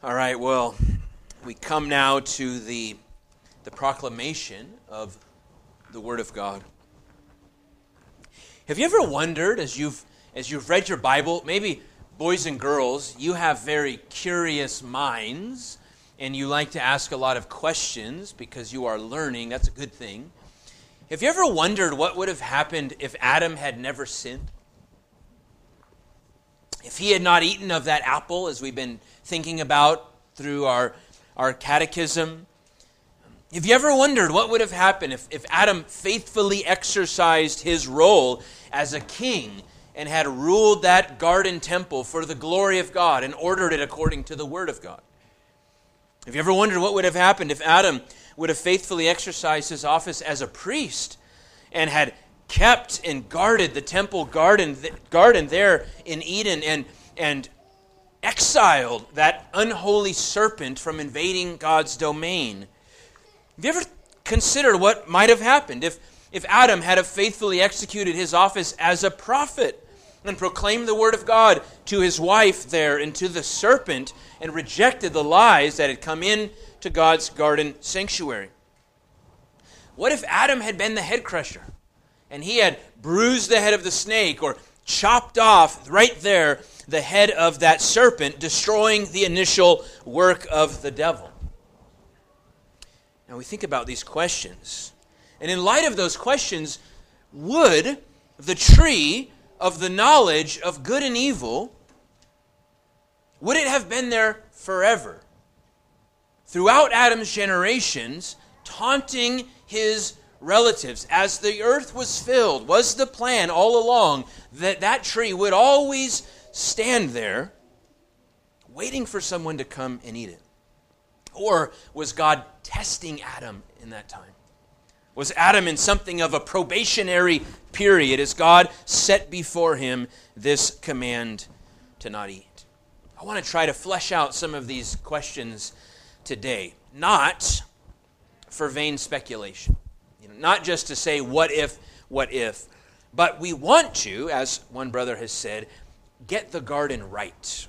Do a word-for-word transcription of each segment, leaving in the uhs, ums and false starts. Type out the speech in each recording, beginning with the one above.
All right, well, we come now to the, the proclamation of the Word of God. Have you ever wondered, as you've as you've read your Bible, maybe boys and girls, you have very curious minds, and you like to ask a lot of questions because you are learning. That's a good thing. Have you ever wondered what would have happened if Adam had never sinned? If he had not eaten of that apple, as we've been thinking about through our, our catechism? Have you ever wondered what would have happened if, if Adam faithfully exercised his role as a king and had ruled that garden temple for the glory of God and ordered it according to the Word of God? Have you ever wondered what would have happened if Adam would have faithfully exercised his office as a priest and had kept and guarded the temple garden, garden there in Eden and, and exiled that unholy serpent from invading God's domain? Have you ever considered what might have happened if, if Adam had have faithfully executed his office as a prophet and proclaimed the word of God to his wife there and to the serpent and rejected the lies that had come in to God's garden sanctuary? What if Adam had been the head crusher and he had bruised the head of the snake or chopped off right there the head of that serpent, destroying the initial work of the devil? Now we think about these questions. And in light of those questions, would the tree of the knowledge of good and evil, would it have been there forever? Throughout Adam's generations, taunting his relatives. As the earth was filled, was the plan all along that that tree would always stand there waiting for someone to come and eat it? Or was God testing Adam in that time? Was Adam in something of a probationary period as God set before him this command to not eat? I want to try to flesh out some of these questions today, not for vain speculation, you know, not just to say what if, what if, but we want to, as one brother has said, get the garden right.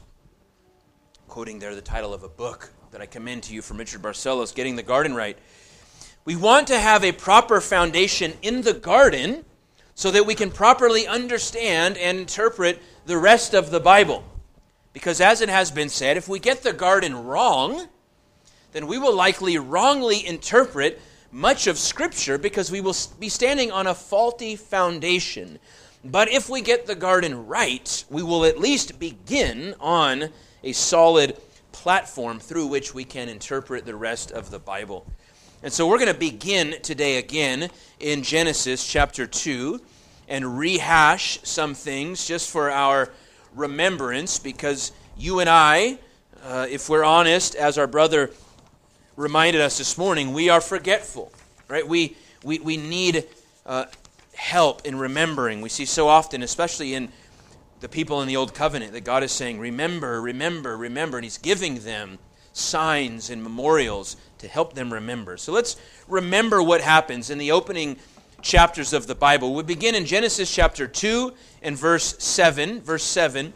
Quoting there the title of a book that I commend to you from Richard Barcelos, Getting the Garden Right. We want to have a proper foundation in the garden so that we can properly understand and interpret the rest of the Bible. Because as it has been said, if we get the garden wrong, then we will likely wrongly interpret much of Scripture because we will be standing on a faulty foundation. But if we get the garden right, we will at least begin on a solid platform through which we can interpret the rest of the Bible. And so we're going to begin today again in Genesis chapter two and rehash some things just for our remembrance, because you and I, uh, if we're honest, as our brother reminded us this morning, we are forgetful, right? We we we need uh, help in remembering. We see so often, especially in the people in the Old Covenant, that God is saying, remember, remember, remember, and He's giving them signs and memorials to help them remember. So let's remember what happens in the opening chapters of the Bible. We begin in Genesis chapter two and verse seven, verse seven,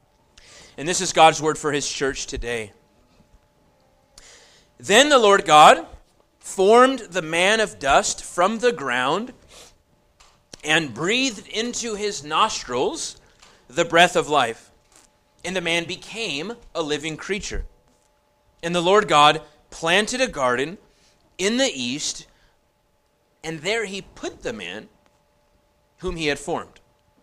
and this is God's word for His church today. Then the Lord God formed the man of dust from the ground and breathed into his nostrils the breath of life, and the man became a living creature. And the Lord God planted a garden in the east, and there He put the man whom He had formed.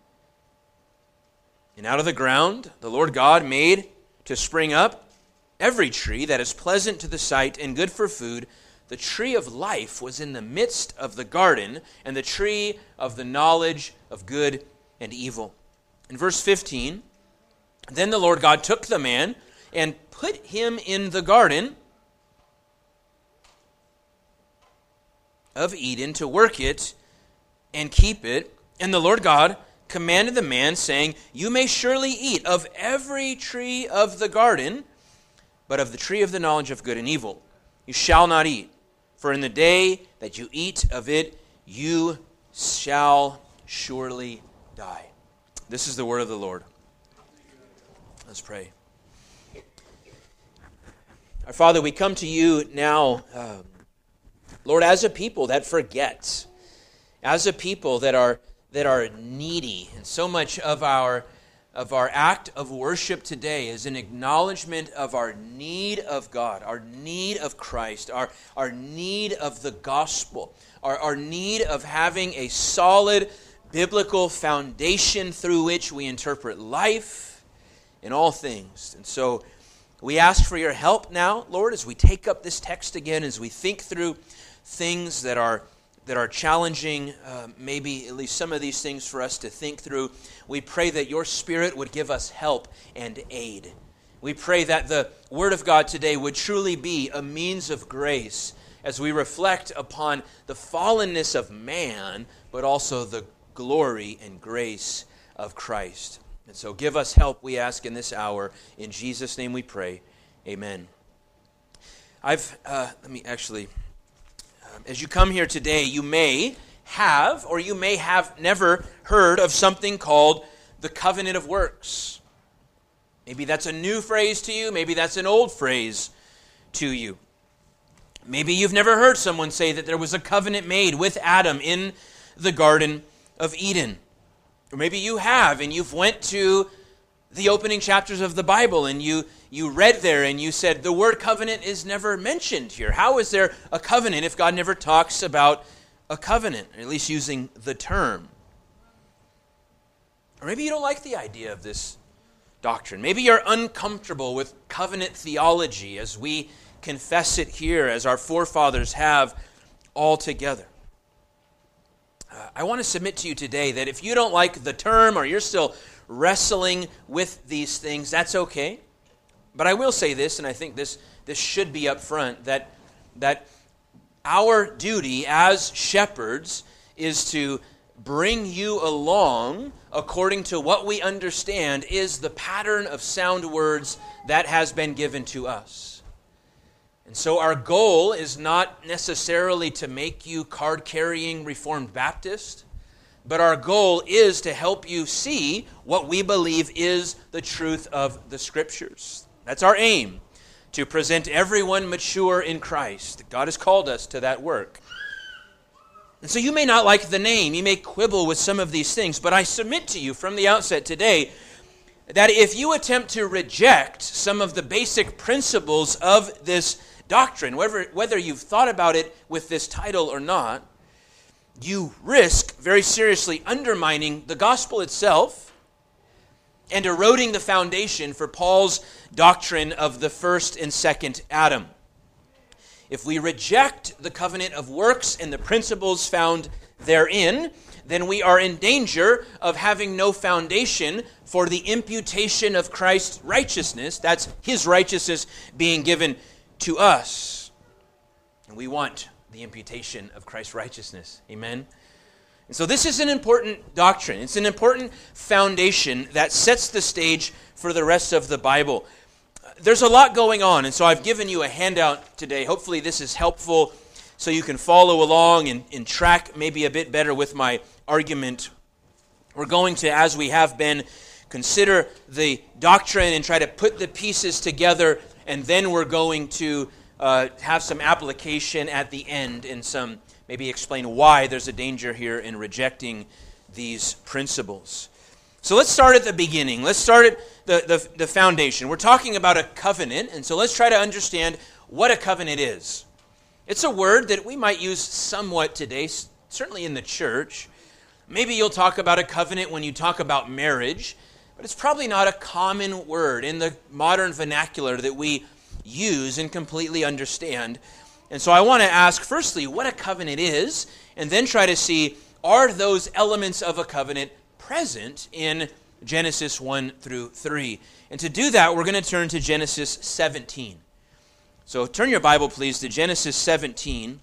And out of the ground the Lord God made to spring up every tree that is pleasant to the sight and good for food. The tree of life was in the midst of the garden, and the tree of the knowledge of good and evil. In verse fifteen, then the Lord God took the man and put him in the garden of Eden to work it and keep it. And the Lord God commanded the man, saying, you may surely eat of every tree of the garden, but of the tree of the knowledge of good and evil you shall not eat. For in the day that you eat of it, you shall surely die. This is the word of the Lord. Let's pray. Our Father, we come to you now, um, Lord, as a people that forgets, as a people that are that are needy, and so much of our of our act of worship today is an acknowledgement of our need of God, our need of Christ, our, our need of the gospel, our, our need of having a solid biblical foundation through which we interpret life in all things. And so we ask for your help now, Lord, as we take up this text again, as we think through things that are that are challenging, uh, maybe at least some of these things for us to think through. We pray that your Spirit would give us help and aid. We pray that the Word of God today would truly be a means of grace as we reflect upon the fallenness of man, but also the glory and grace of Christ. And so give us help, we ask, in this hour. In Jesus' name we pray. Amen. I've, uh, let me actually... As you come here today, you may have, or you may have never heard of something called the covenant of works. Maybe that's a new phrase to you. Maybe that's an old phrase to you. Maybe you've never heard someone say that there was a covenant made with Adam in the Garden of Eden. Or maybe you have, and you've went to the opening chapters of the Bible, and you you read there and you said, the word covenant is never mentioned here. How is there a covenant if God never talks about a covenant, or at least using the term? Or maybe you don't like the idea of this doctrine. Maybe you're uncomfortable with covenant theology as we confess it here, as our forefathers have all together. Uh, I want to submit to you today that if you don't like the term, or you're still wrestling with these things, that's okay. But I will say this, and I think this, this should be up front, that, that our duty as shepherds is to bring you along according to what we understand is the pattern of sound words that has been given to us. And so our goal is not necessarily to make you card-carrying Reformed Baptist, but our goal is to help you see what we believe is the truth of the Scriptures. That's our aim, to present everyone mature in Christ. God has called us to that work. And so you may not like the name. You may quibble with some of these things, but I submit to you from the outset today that if you attempt to reject some of the basic principles of this doctrine, whether, whether you've thought about it with this title or not, you risk very seriously undermining the gospel itself and eroding the foundation for Paul's doctrine of the first and second Adam. If we reject the covenant of works and the principles found therein, then we are in danger of having no foundation for the imputation of Christ's righteousness. That's his righteousness being given to us. And we want the imputation of Christ's righteousness. Amen? And so this is an important doctrine. It's an important foundation that sets the stage for the rest of the Bible. There's a lot going on, and so I've given you a handout today. Hopefully this is helpful so you can follow along and, and track maybe a bit better with my argument. We're going to, as we have been, consider the doctrine and try to put the pieces together, and then we're going to uh, have some application at the end and some maybe explain why there's a danger here in rejecting these principles. So let's start at the beginning. Let's start at the, the, the foundation. We're talking about a covenant, and so let's try to understand what a covenant is. It's a word that we might use somewhat today, certainly in the church. Maybe you'll talk about a covenant when you talk about marriage, but it's probably not a common word in the modern vernacular that we use and completely understand. And so I want to ask, firstly, what a covenant is, and then try to see, are those elements of a covenant present in Genesis one through three? And to do that, we're going to turn to Genesis seventeen. So turn your Bible, please, to Genesis seventeen,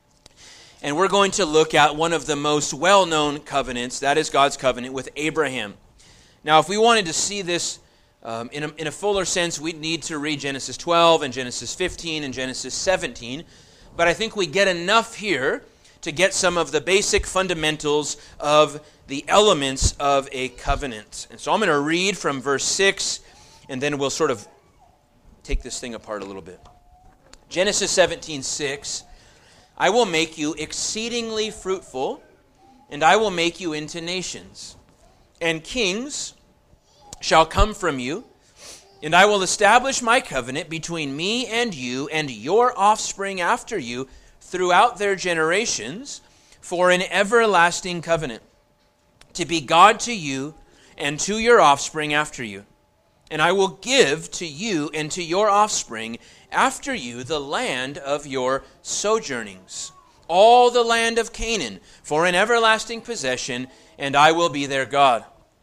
and we're going to look at one of the most well-known covenants, that is God's covenant with Abraham. Now, if we wanted to see this Um, in, a, in a fuller sense, we'd need to read Genesis twelve and Genesis fifteen and Genesis seventeen. But I think we get enough here to get some of the basic fundamentals of the elements of a covenant. And so I'm going to read from verse six, and then we'll sort of take this thing apart a little bit. Genesis seventeen six, I will make you exceedingly fruitful, and I will make you into nations. And kings shall come from you, and I will establish my covenant between me and you and your offspring after you throughout their generations for an everlasting covenant, to be God to you and to your offspring after you. And I will give to you and to your offspring after you the land of your sojournings, all the land of Canaan, for an everlasting possession, and I will be their God.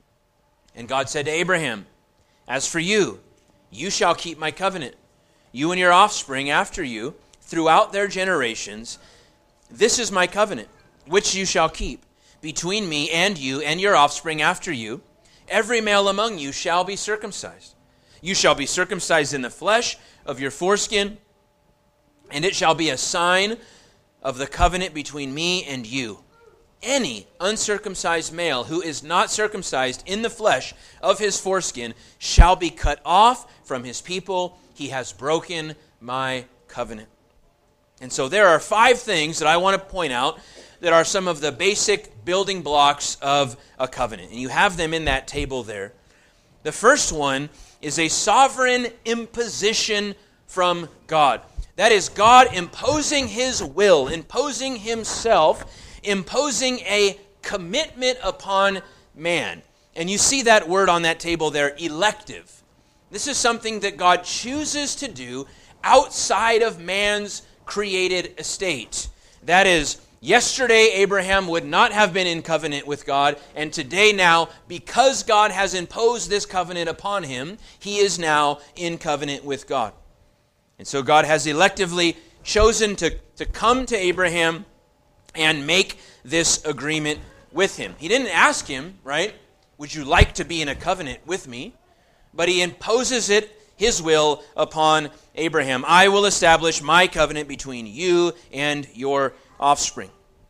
And God said to Abraham, as for you, you shall keep my covenant, you and your offspring after you, throughout their generations. This is my covenant, which you shall keep, between me and you and your offspring after you. Every male among you shall be circumcised. You shall be circumcised in the flesh of your foreskin, and it shall be a sign of the covenant between me and you. Any uncircumcised male who is not circumcised in the flesh of his foreskin shall be cut off from his people. He has broken my covenant. And so there are five things that I want to point out that are some of the basic building blocks of a covenant. And you have them in that table there. The first one is a sovereign imposition from God. That is God imposing his will, imposing himself, imposing a commitment upon man. And you see that word on that table there, elective. This is something that God chooses to do outside of man's created estate. That is, yesterday Abraham would not have been in covenant with God, and today now, because God has imposed this covenant upon him, he is now in covenant with God. And so God has electively chosen to, to come to Abraham and make this agreement with him. He didn't ask him, right, would you like to be in a covenant with me? But he imposes it, his will, upon Abraham. I will establish my covenant between you and your offspring.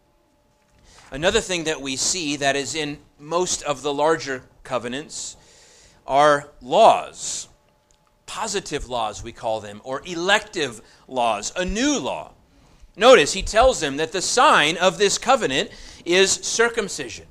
Another thing that we see that is in most of the larger covenants are laws. Positive laws, we call them, or elective laws, a new law. Notice, he tells them that the sign of this covenant is circumcision.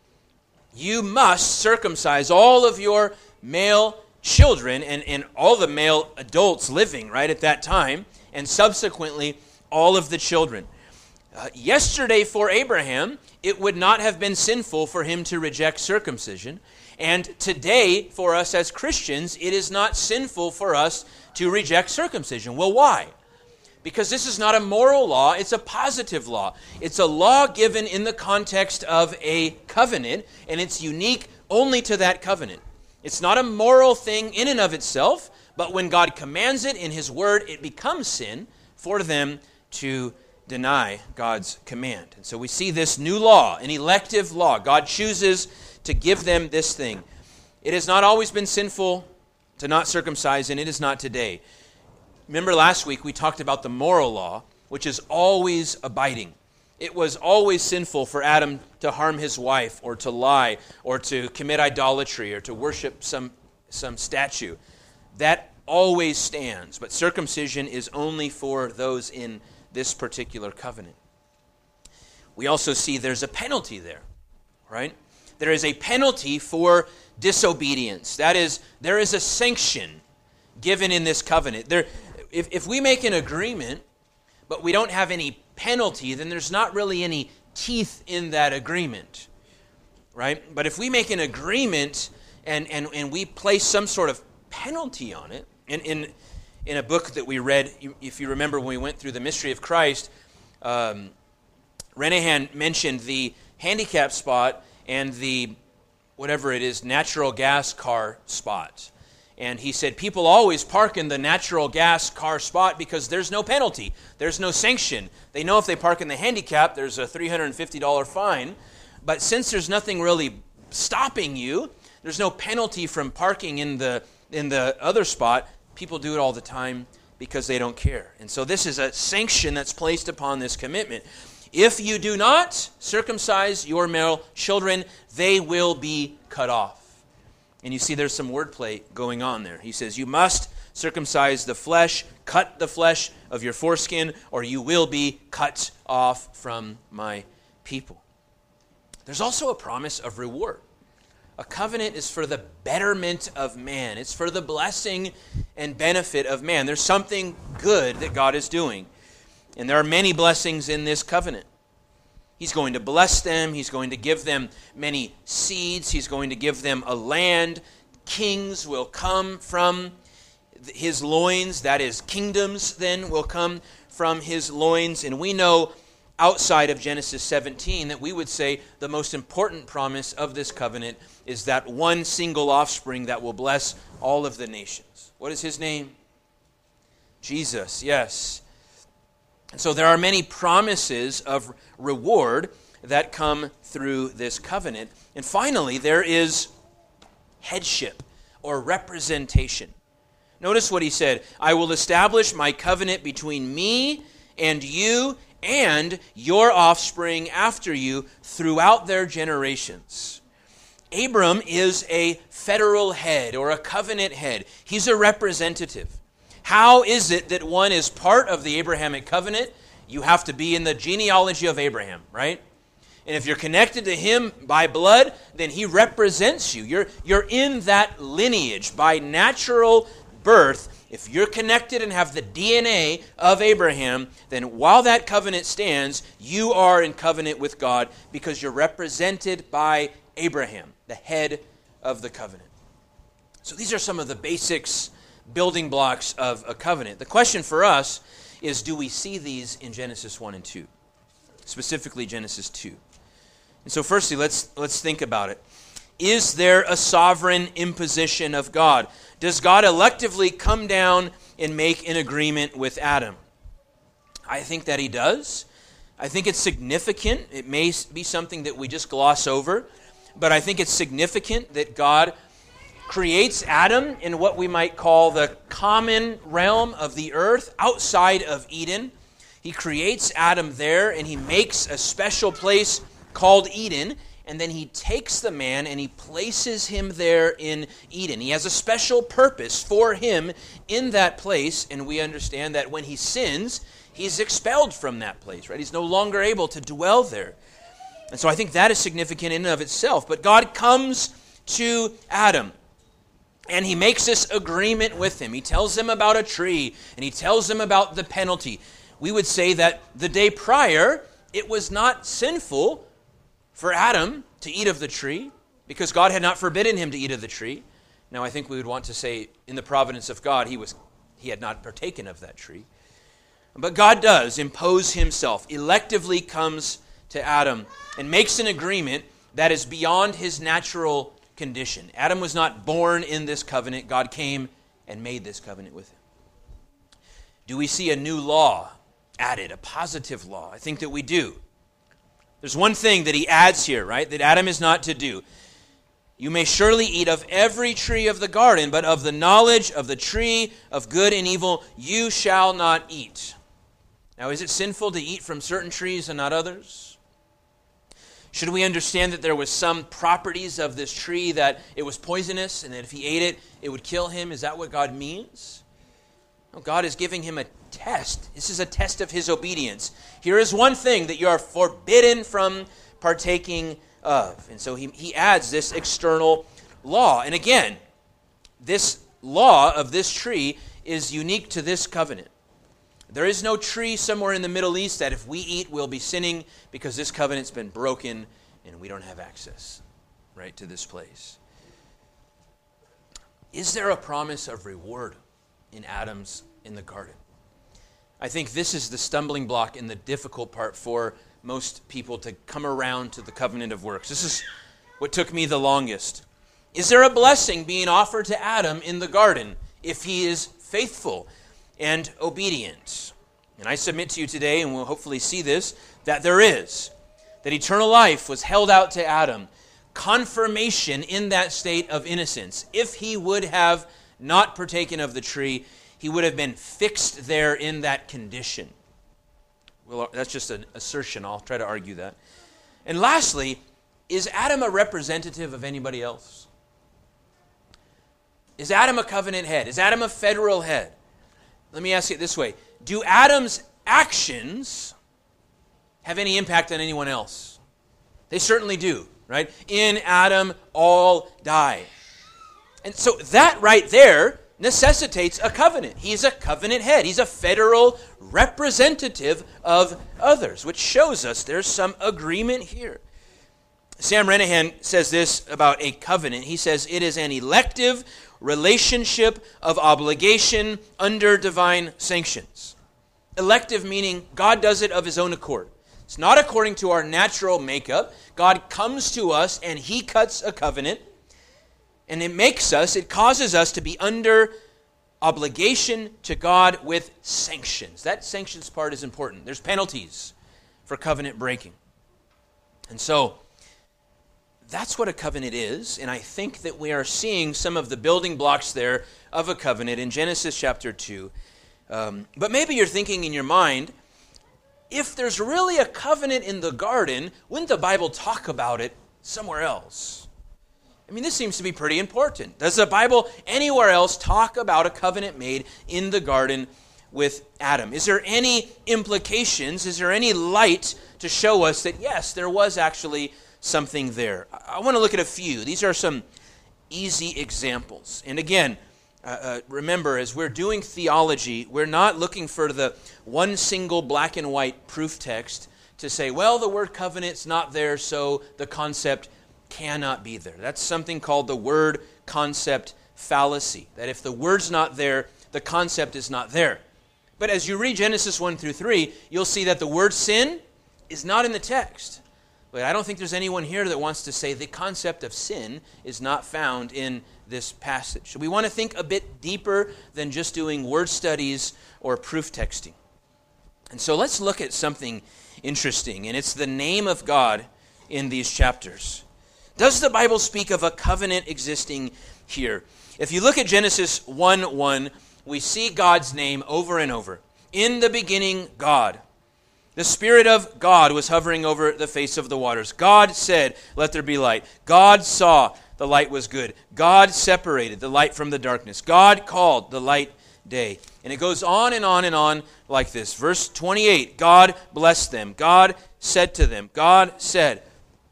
You must circumcise all of your male children and, and all the male adults living right at that time, and subsequently all of the children. Uh, yesterday for Abraham, it would not have been sinful for him to reject circumcision. And today, for us as Christians, it is not sinful for us to reject circumcision. Well, why? Because this is not a moral law, it's a positive law. It's a law given in the context of a covenant, and it's unique only to that covenant. It's not a moral thing in and of itself, but when God commands it in his word, it becomes sin for them to deny God's command. And so we see this new law, an elective law. God chooses to give them this thing. It has not always been sinful to not circumcise, and it is not today. Remember last week we talked about the moral law, which is always abiding. It was always sinful for Adam to harm his wife or to lie or to commit idolatry or to worship some, some statue. That always stands, but circumcision is only for those in this particular covenant. We also see there's a penalty there, right? There is a penalty for disobedience. That is, there is a sanction given in this covenant. There, if, if we make an agreement, but we don't have any penalty, then there's not really any teeth in that agreement, right? But if we make an agreement and, and, and we place some sort of penalty on it, in, in, in a book that we read, if you remember when we went through the mystery of Christ, um, Renehan mentioned the handicap spot and the, whatever it is, natural gas car spot. And he said people always park in the natural gas car spot because there's no penalty. There's no sanction. They know if they park in the handicap, there's a three hundred fifty dollars fine. But since there's nothing really stopping you, there's no penalty from parking in the in the other spot, people do it all the time because they don't care. And so this is a sanction that's placed upon this commitment. If you do not circumcise your male children, they will be cut off. And you see there's some wordplay going on there. He says, you must circumcise the flesh, cut the flesh of your foreskin, or you will be cut off from my people. There's also a promise of reward. A covenant is for the betterment of man. It's for the blessing and benefit of man. There's something good that God is doing. And there are many blessings in this covenant. He's going to bless them. He's going to give them many seeds. He's going to give them a land. Kings will come from his loins. That is, kingdoms then will come from his loins. And we know outside of Genesis seventeen that we would say the most important promise of this covenant is that one single offspring that will bless all of the nations. What is his name? Jesus, yes. And so there are many promises of reward that come through this covenant. And finally, there is headship or representation. Notice what he said, I will establish my covenant between me and you and your offspring after you throughout their generations. Abram is a federal head or a covenant head. He's a representative. How is it that one is part of the Abrahamic covenant? You have to be in the genealogy of Abraham, right? And if you're connected to him by blood, then he represents you. You're, you're in that lineage by natural birth. If you're connected and have the D N A of Abraham, then while that covenant stands, you are in covenant with God because you're represented by Abraham, the head of the covenant. So these are some of the basics, building blocks of a covenant. The question for us is, do we see these in Genesis one and two? Specifically Genesis two. And so firstly, let's let's think about it. Is there a sovereign imposition of God? Does God electively come down and make an agreement with Adam? I think that he does. I think it's significant. It may be something that we just gloss over, but I think it's significant that God creates Adam in what we might call the common realm of the earth outside of Eden. He creates Adam there, and he makes a special place called Eden, and then he takes the man and he places him there in Eden. He has a special purpose for him in that place, and we understand that when he sins, he's expelled from that place, right? He's no longer able to dwell there. And so I think that is significant in and of itself. But God comes to Adam, and he makes this agreement with him. He tells him about a tree, and he tells him about the penalty. We would say that the day prior, it was not sinful for Adam to eat of the tree because God had not forbidden him to eat of the tree. Now, I think we would want to say in the providence of God, he was he had not partaken of that tree. But God does impose himself, electively comes to Adam and makes an agreement that is beyond his natural condition. Adam was not born in this covenant. God came and made this covenant with him. Do we see a new law added, a positive law? I think that we do. There's one thing that he adds here, right, that Adam is not to do. You may surely eat of every tree of the garden, but of the knowledge of the tree of good and evil you shall not eat. Now, is it sinful to eat from certain trees and not others? Should we understand that there was some properties of this tree that it was poisonous and that if he ate it, it would kill him? Is that what God means? No, God is giving him a test. This is a test of his obedience. Here is one thing that you are forbidden from partaking of. And so he, he adds this external law. And again, this law of this tree is unique to this covenant. There is no tree somewhere in the Middle East that if we eat, we'll be sinning because this covenant's been broken and we don't have access, right, to this place. Is there a promise of reward in Adam's in the garden? I think this is the stumbling block and the difficult part for most people to come around to the covenant of works. This is what took me the longest. Is there a blessing being offered to Adam in the garden if he is faithful and obedient? And I submit to you today, and we'll hopefully see this, that there is. That eternal life was held out to Adam. Confirmation in that state of innocence. If he would have not partaken of the tree, he would have been fixed there in that condition. Well, that's just an assertion. I'll try to argue that. And lastly, is Adam a representative of anybody else? Is Adam a covenant head? Is Adam a federal head? Let me ask it this way. Do Adam's actions have any impact on anyone else? They certainly do, right? In Adam, all die. And so that right there necessitates a covenant. He's a covenant head. He's a federal representative of others, which shows us there's some agreement here. Sam Renihan says this about a covenant. He says it is an elective relationship of obligation under divine sanctions. Elective meaning God does it of his own accord. It's not according to our natural makeup. God comes to us and he cuts a covenant. And it makes us, it causes us to be under obligation to God with sanctions. That sanctions part is important. There's penalties for covenant breaking. And so, that's what a covenant is, and I think that we are seeing some of the building blocks there of a covenant in Genesis chapter two. Um, but maybe you're thinking in your mind, if there's really a covenant in the garden, wouldn't the Bible talk about it somewhere else? I mean, this seems to be pretty important. Does the Bible anywhere else talk about a covenant made in the garden with Adam? Is there any implications? Is there any light to show us that, yes, there was actually something there? I want to look at a few. These are some easy examples. And again, uh, uh, remember, as we're doing theology, we're not looking for the one single black and white proof text to say, well, the word covenant's not there, so the concept cannot be there. That's something called the word concept fallacy, that if the word's not there, the concept is not there. But as you read Genesis one through three, you'll see that the word sin is not in the text. But I don't think there's anyone here that wants to say the concept of sin is not found in this passage. So we want to think a bit deeper than just doing word studies or proof texting. And so let's look at something interesting, and it's the name of God in these chapters. Does the Bible speak of a covenant existing here? If you look at Genesis one one, we see God's name over and over. In the beginning, God. The Spirit of God was hovering over the face of the waters. God said, let there be light. God saw the light was good. God separated the light from the darkness. God called the light day. And it goes on and on and on like this. Verse twenty-eight, God blessed them. God said to them. God said.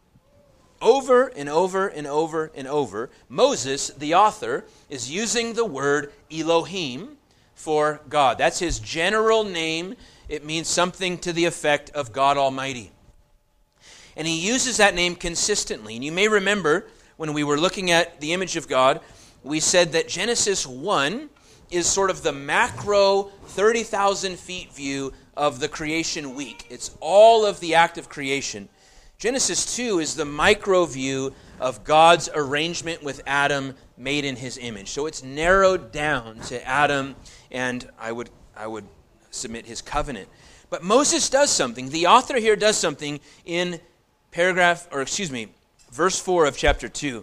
Over and over and over and over, Moses, the author, is using the word Elohim for God. That's his general name. It means something to the effect of God Almighty. And he uses that name consistently. And you may remember when we were looking at the image of God, we said that Genesis one is sort of the macro thirty thousand feet view of the creation week. It's all of the act of creation. Genesis two is the micro view of God's arrangement with Adam made in his image. So it's narrowed down to Adam and I would I would submit his covenant. But Moses does something. The author here does something in paragraph, or excuse me, verse four of chapter two.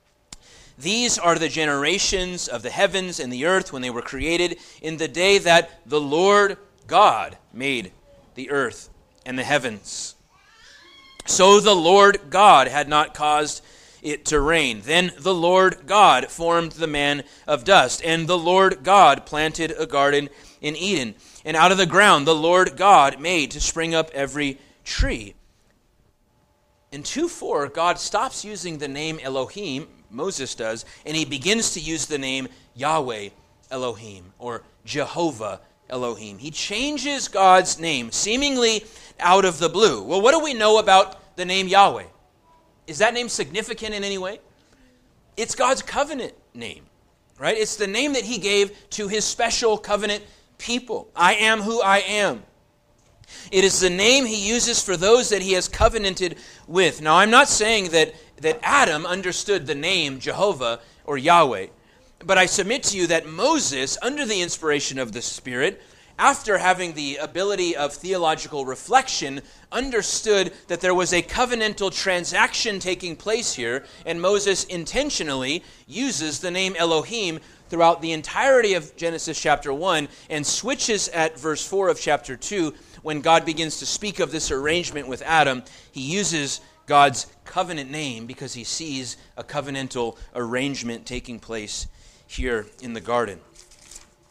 These are the generations of the heavens and the earth when they were created in the day that the Lord God made the earth and the heavens. So the Lord God had not caused it to rain. Then the Lord God formed the man of dust, and the Lord God planted a garden in Eden. And out of the ground the Lord God made to spring up every tree. In two four, God stops using the name Elohim, Moses does, and he begins to use the name Yahweh Elohim, or Jehovah Elohim. He changes God's name, seemingly out of the blue. Well, what do we know about the name Yahweh? Is that name significant in any way? It's God's covenant name, right? It's the name that he gave to his special covenant people. I am who I am. It is the name he uses for those that he has covenanted with. Now, I'm not saying that, that Adam understood the name Jehovah or Yahweh, but I submit to you that Moses, under the inspiration of the Spirit, after having the ability of theological reflection, understood that there was a covenantal transaction taking place here, and Moses intentionally uses the name Elohim throughout the entirety of Genesis chapter one and switches at verse four of chapter two. When God begins to speak of this arrangement with Adam, he uses God's covenant name because he sees a covenantal arrangement taking place here in the garden.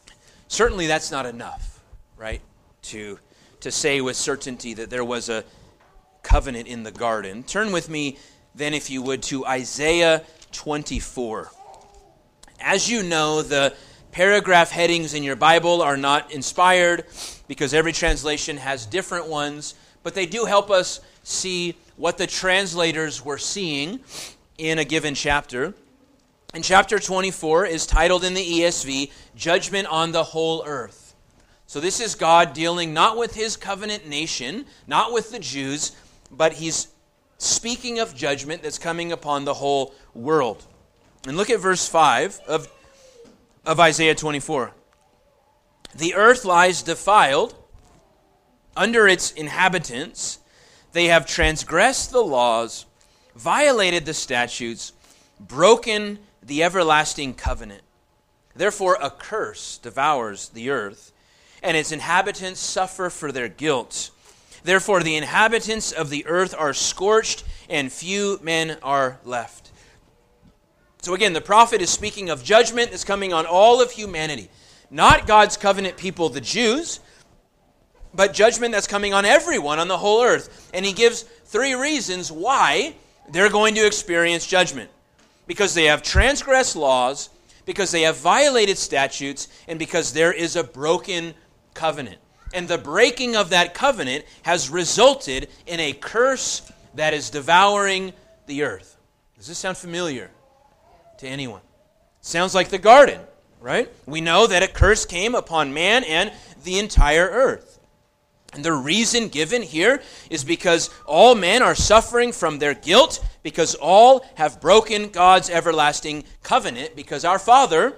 certainly that's not enough, right, to, to say with certainty that there was a covenant in the garden. Turn with me then, if you would, to Isaiah twenty-four. As you know, the paragraph headings in your Bible are not inspired because every translation has different ones, but they do help us see what the translators were seeing in a given chapter. And chapter twenty-four is titled in the E S V, Judgment on the Whole Earth. So this is God dealing not with his covenant nation, not with the Jews, but he's speaking of judgment that's coming upon the whole world. And look at verse five of, of Isaiah twenty-four. The earth lies defiled under its inhabitants. They have transgressed the laws, violated the statutes, broken the everlasting covenant. Therefore a curse devours the earth, and its inhabitants suffer for their guilt. Therefore the inhabitants of the earth are scorched, and few men are left. So again, the prophet is speaking of judgment that's coming on all of humanity. Not God's covenant people, the Jews, but judgment that's coming on everyone on the whole earth. And he gives three reasons why they're going to experience judgment. Because they have transgressed laws, because they have violated statutes, and because there is a broken covenant. And the breaking of that covenant has resulted in a curse that is devouring the earth. Does this sound familiar to anyone? Sounds like the garden, right? We know that a curse came upon man and the entire earth. And the reason given here is because all men are suffering from their guilt, because all have broken God's everlasting covenant, because our father,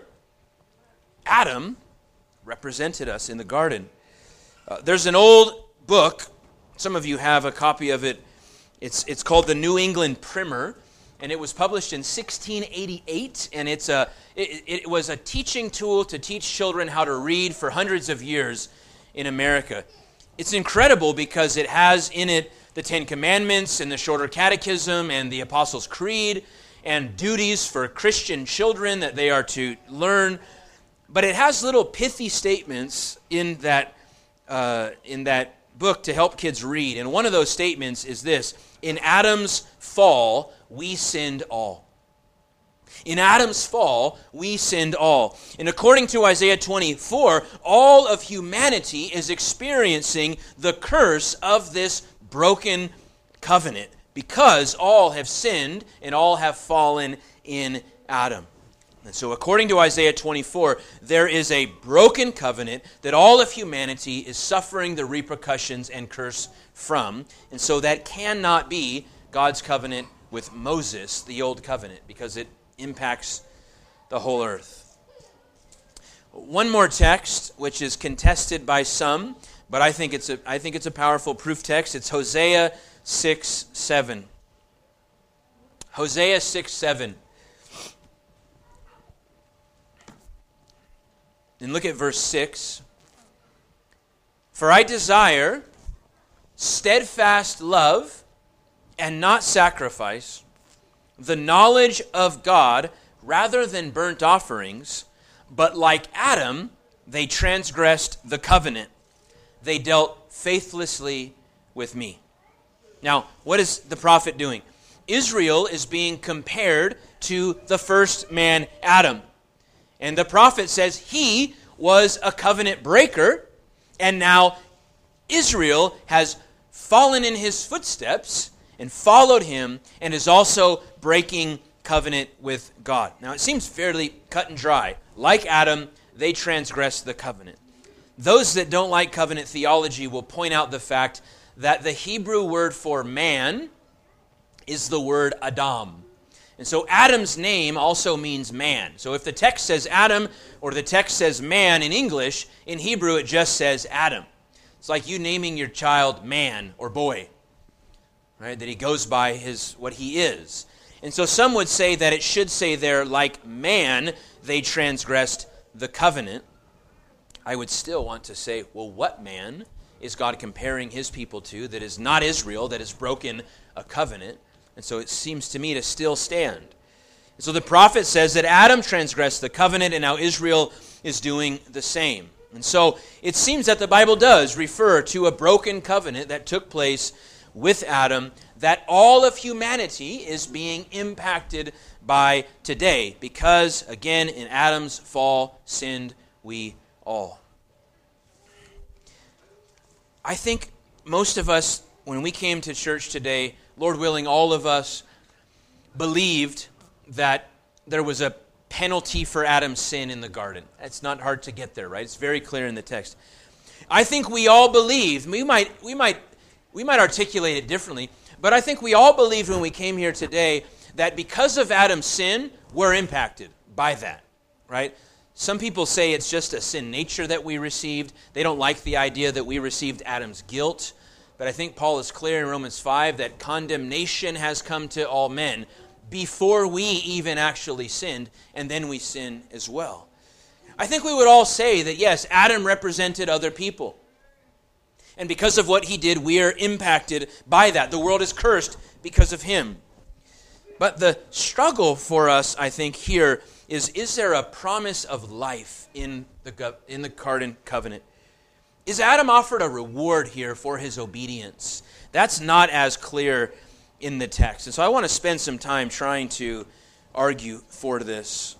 Adam, represented us in the garden. Uh, there's an old book, some of you have a copy of it. It's it's called the New England Primer, and it was published in sixteen eighty-eight, and it's a it, it was a teaching tool to teach children how to read for hundreds of years in America. It's incredible because it has in it the Ten Commandments and the Shorter Catechism and the Apostles' Creed and duties for Christian children that they are to learn. But it has little pithy statements in that uh, in that book to help kids read. And one of those statements is this: in Adam's fall, we sinned all. In Adam's fall, we sinned all. And according to Isaiah twenty-four, all of humanity is experiencing the curse of this broken covenant because all have sinned and all have fallen in Adam. And so according to Isaiah twenty-four, there is a broken covenant that all of humanity is suffering the repercussions and curse from. And so that cannot be God's covenant with Moses, the old covenant, because it impacts the whole earth. One more text, which is contested by some, but I think it's a I think it's a powerful proof text. It's Hosea six seven. Hosea six seven. And look at verse six. For I desire steadfast love and not sacrifice, the knowledge of God rather than burnt offerings, but like Adam, they transgressed the covenant. They dealt faithlessly with me. Now, what is the prophet doing? Israel is being compared to the first man, Adam. And the prophet says he was a covenant breaker, and now Israel has fallen in his footsteps and followed him and is also breaking covenant with God. Now, it seems fairly cut and dry. Like Adam, they transgressed the covenant. Those that don't like covenant theology will point out the fact that the Hebrew word for man is the word Adam. And so Adam's name also means man. So if the text says Adam or the text says man in English, in Hebrew it just says Adam. It's like you naming your child man or boy, right? That he goes by his what he is. And so some would say that it should say there, like man, they transgressed the covenant. I would still want to say, well, what man is God comparing his people to that is not Israel, that has broken a covenant? And so it seems to me to still stand. And so the prophet says that Adam transgressed the covenant and now Israel is doing the same. And so it seems that the Bible does refer to a broken covenant that took place with Adam, that all of humanity is being impacted by today, because, again, in Adam's fall, sinned we all. I think most of us, when we came to church today, Lord willing, all of us believed that there was a penalty for Adam's sin in the garden. It's not hard to get there, right? It's very clear in the text. I think we all believed, we might, we might, we might articulate it differently, but I think we all believed when we came here today that because of Adam's sin, we're impacted by that, right? Some people say it's just a sin nature that we received. They don't like the idea that we received Adam's guilt. But I think Paul is clear in Romans five that condemnation has come to all men before we even actually sinned, and then we sin as well. I think we would all say that, yes, Adam represented other people. And because of what he did, we are impacted by that. The world is cursed because of him. But the struggle for us, I think, here is, is there a promise of life in the, in the garden covenant? Is Adam offered a reward here for his obedience? That's not as clear in the text. And so I want to spend some time trying to argue for this.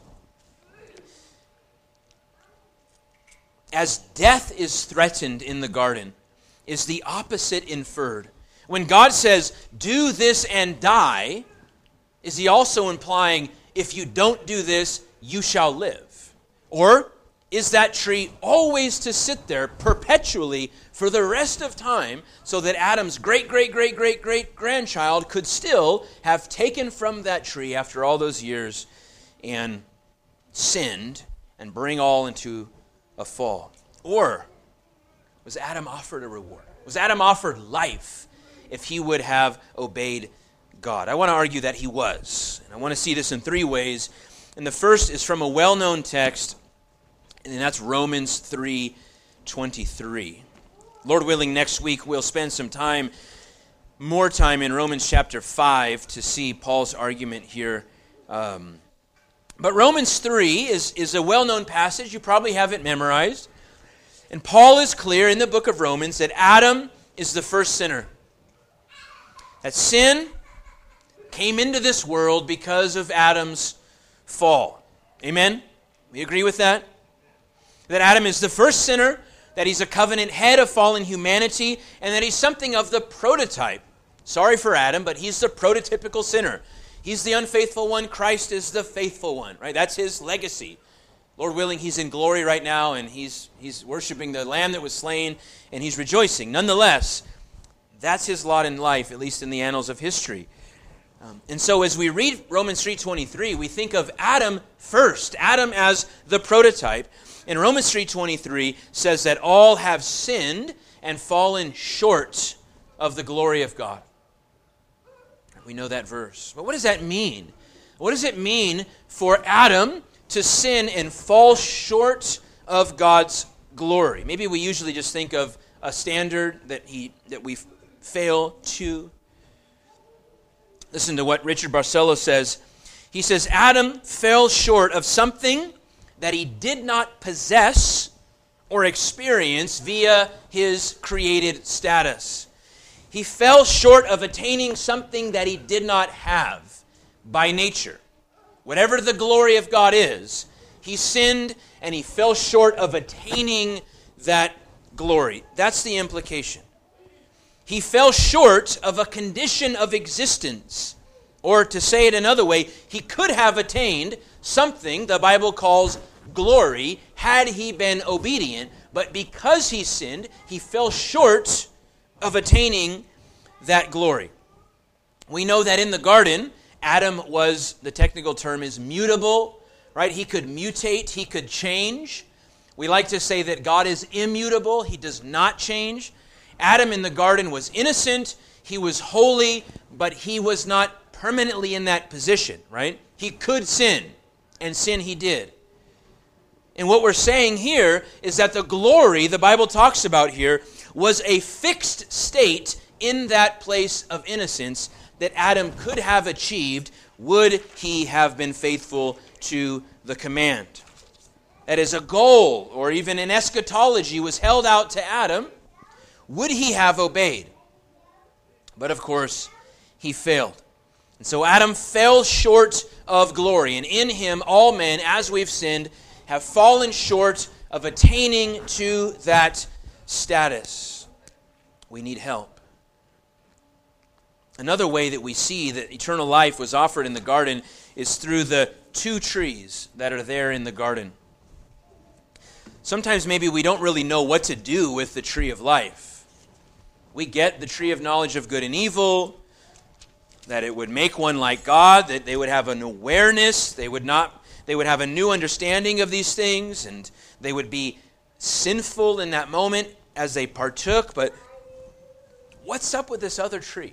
As death is threatened in the garden, is the opposite inferred? When God says, do this and die, is he also implying, if you don't do this, you shall live? Or is that tree always to sit there perpetually for the rest of time so that Adam's great, great, great, great, great grandchild could still have taken from that tree after all those years and sinned and bring all into a fall? Or was Adam offered a reward? Was Adam offered life if he would have obeyed God? I want to argue that he was. And I want to see this in three ways. And the first is from a well-known text, and that's Romans three twenty-three. Lord willing, next week we'll spend some time, more time in Romans chapter five to see Paul's argument here. Um, but Romans three is, is a well-known passage. You probably have it memorized. And Paul is clear in the book of Romans that Adam is the first sinner. That sin came into this world because of Adam's fall. Amen? We agree with that? That Adam is the first sinner, that he's a covenant head of fallen humanity, and that he's something of the prototype. Sorry for Adam, but he's the prototypical sinner. He's the unfaithful one. Christ is the faithful one, right? That's his legacy. Lord willing, he's in glory right now, and he's he's worshiping the Lamb that was slain, and he's rejoicing. Nonetheless, that's his lot in life, at least in the annals of history. Um, and so as we read Romans three twenty-three, we think of Adam first, Adam as the prototype. And Romans three twenty-three says that all have sinned and fallen short of the glory of God. We know that verse. But what does that mean? What does it mean for Adam to sin and fall short of God's glory? Maybe we usually just think of a standard that he that we fail to. Listen to what Richard Barcelo says. He says, Adam fell short of something that he did not possess or experience via his created status. He fell short of attaining something that he did not have by nature. Whatever the glory of God is, he sinned and he fell short of attaining that glory. That's the implication. He fell short of a condition of existence. Or to say it another way, he could have attained something the Bible calls glory had he been obedient, but because he sinned, he fell short of attaining that glory. We know that in the garden, Adam was, the technical term is mutable, right? He could mutate, he could change. We like to say that God is immutable, he does not change. Adam in the garden was innocent, he was holy, but he was not permanently in that position, right? He could sin, and sin he did. And what we're saying here is that the glory the Bible talks about here was a fixed state in that place of innocence that Adam could have achieved would he have been faithful to the command. that as a goal or even an eschatology was held out to Adam, would he have obeyed? But of course, he failed. And so Adam fell short of glory, and in him all men, as we've sinned, have fallen short of attaining to that status. We need help. Another way that we see that eternal life was offered in the garden is through the two trees that are there in the garden. Sometimes maybe we don't really know what to do with the tree of life. We get the tree of knowledge of good and evil, that it would make one like God, that they would have an awareness, they would not, they would have a new understanding of these things, and they would be sinful in that moment as they partook. But what's up with this other tree?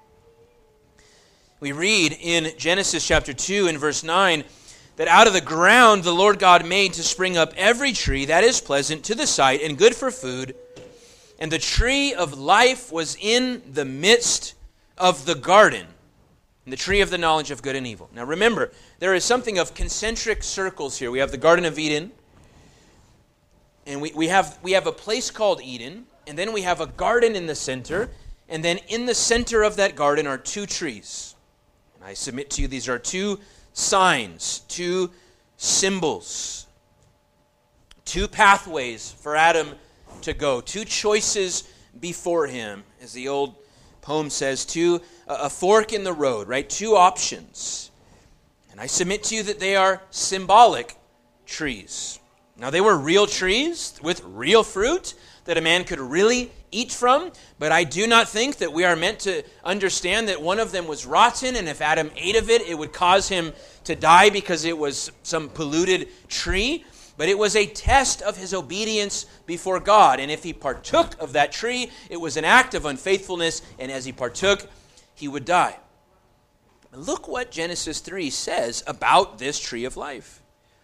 We read in Genesis chapter two and verse nine that out of the ground the Lord God made to spring up every tree that is pleasant to the sight and good for food, and the tree of life was in the midst of the garden, and the tree of the knowledge of good and evil. Now remember, there is something of concentric circles here. We have the Garden of Eden, and we, we have we have a place called Eden, and then we have a garden in the center, and then in the center of that garden are two trees. And I submit to you these are two signs, two symbols, two pathways for Adam to go, two choices before him, as the old poem says, two, a fork in the road, right? Two options. And I submit to you that they are symbolic trees. Now, they were real trees with real fruit that a man could really eat from, but I do not think that we are meant to understand that one of them was rotten, and if Adam ate of it, it would cause him to die because it was some polluted tree. But it was a test of his obedience before God. And if he partook of that tree, it was an act of unfaithfulness, and as he partook, he would die. Look what Genesis three says about this tree of life.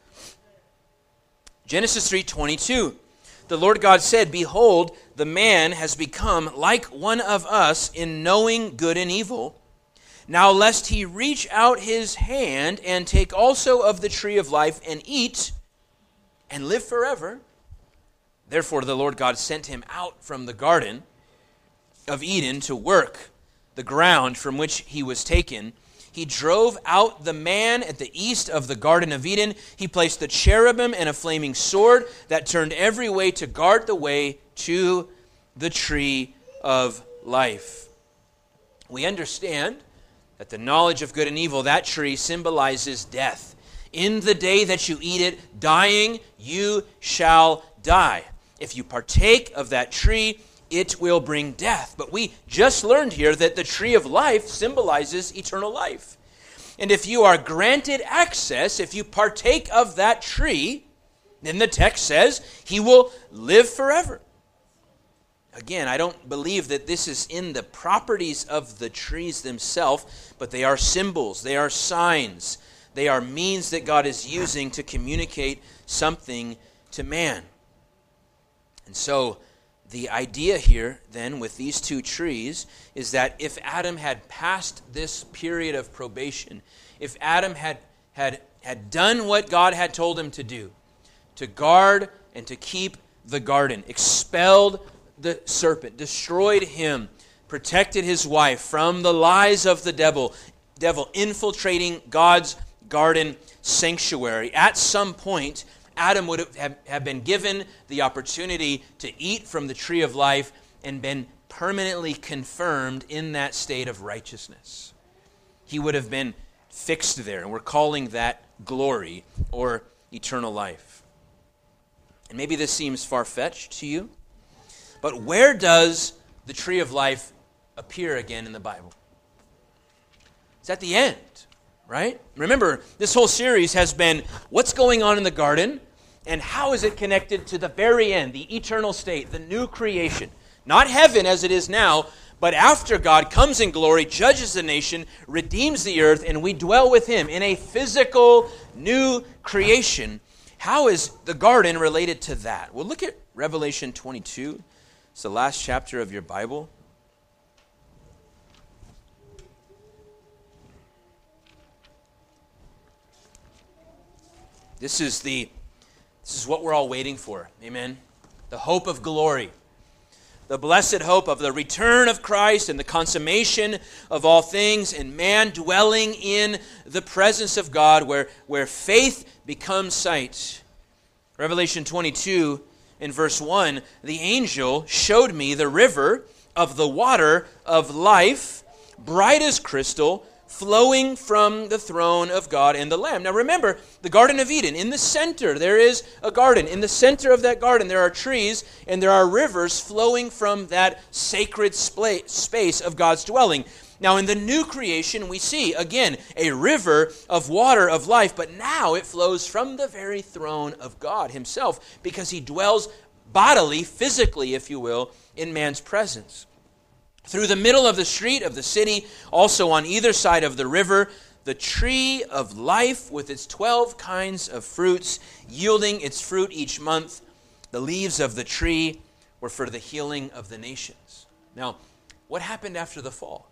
Genesis three twenty-two. The Lord God said, "Behold, the man has become like one of us in knowing good and evil. Now lest he reach out his hand and take also of the tree of life and eat and live forever." Therefore the Lord God sent him out from the Garden of Eden to work the ground from which he was taken. He drove out the man at the east of the Garden of Eden. He placed the cherubim and a flaming sword that turned every way to guard the way to the tree of life. We understand that the knowledge of good and evil, that tree symbolizes death. In the day that you eat it, dying, you shall die. If you partake of that tree, it will bring death. But we just learned here that the tree of life symbolizes eternal life. And if you are granted access, if you partake of that tree, then the text says he will live forever. Again, I don't believe that this is in the properties of the trees themselves, but they are symbols, they are signs, they are means that God is using to communicate something to man. And so, the idea here, then, with these two trees, is that if Adam had passed this period of probation, if Adam had, had, had done what God had told him to do, to guard and to keep the garden, expelled the serpent, destroyed him, protected his wife from the lies of the devil, devil infiltrating God's garden sanctuary, at some point, Adam would have, have been given the opportunity to eat from the tree of life and been permanently confirmed in that state of righteousness. He would have been fixed there, and we're calling that glory or eternal life. And maybe this seems far-fetched to you, but where does the tree of life appear again in the Bible? It's at the end, right? Remember, this whole series has been what's going on in the garden and how is it connected to the very end, the eternal state, the new creation. Not heaven as it is now, but after God comes in glory, judges the nation, redeems the earth, and we dwell with him in a physical new creation. How is the garden related to that? Well, look at Revelation twenty-two. It's the last chapter of your Bible. This is the This is what we're all waiting for. Amen. The hope of glory. The blessed hope of the return of Christ and the consummation of all things, and man dwelling in the presence of God, where, where faith becomes sight. Revelation twenty-two, in verse one, the angel showed me the river of the water of life, bright as crystal, flowing from the throne of God and the Lamb. Now remember, the Garden of Eden, in the center, there is a garden. In the center of that garden, there are trees and there are rivers flowing from that sacred space of God's dwelling. Now in the new creation, we see, again, a river of water of life, but now it flows from the very throne of God himself, because he dwells bodily, physically, if you will, in man's presence. Through the middle of the street of the city, also on either side of the river, the tree of life with its twelve kinds of fruits, yielding its fruit each month. The leaves of the tree were for the healing of the nations. Now, what happened after the fall?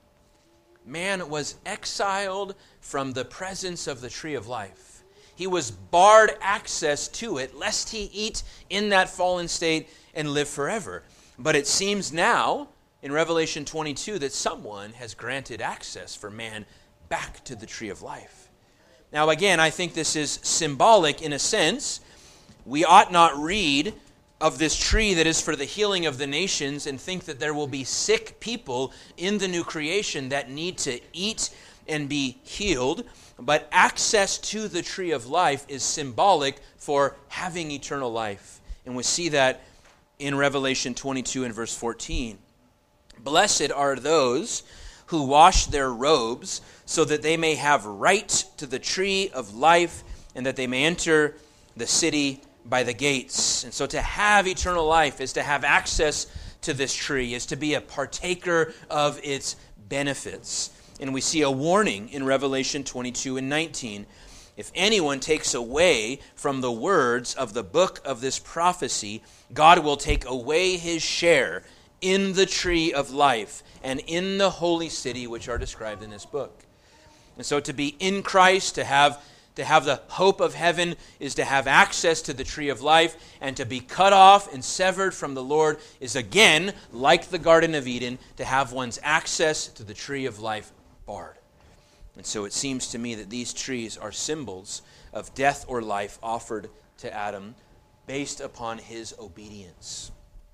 Man was exiled from the presence of the tree of life. He was barred access to it, lest he eat in that fallen state and live forever. But it seems now, in Revelation twenty-two, that someone has granted access for man back to the tree of life. Now again, I think this is symbolic in a sense. We ought not read of this tree that is for the healing of the nations and think that there will be sick people in the new creation that need to eat and be healed. But access to the tree of life is symbolic for having eternal life. And we see that in Revelation twenty-two and verse fourteen. Blessed are those who wash their robes, so that they may have right to the tree of life, and that they may enter the city by the gates. And so to have eternal life is to have access to this tree, is to be a partaker of its benefits. And we see a warning in Revelation twenty-two and nineteen. If anyone takes away from the words of the book of this prophecy, God will take away his share in the tree of life and in the holy city which are described in this book. And so to be in Christ, to have to have the hope of heaven, is to have access to the tree of life, and to be cut off and severed from the Lord is again, like the Garden of Eden, to have one's access to the tree of life barred. And so it seems to me that these trees are symbols of death or life offered to Adam based upon his obedience.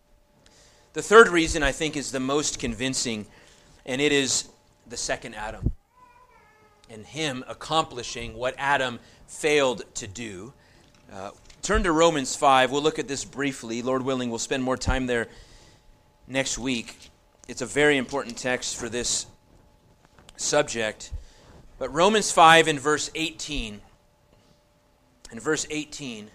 The third reason I think is the most convincing, and it is the second Adam and him accomplishing what Adam failed to do. Uh, turn to Romans five. We'll look at this briefly. Lord willing, we'll spend more time there next week. It's a very important text for this subject. But Romans five in verse eighteen. In verse eighteen.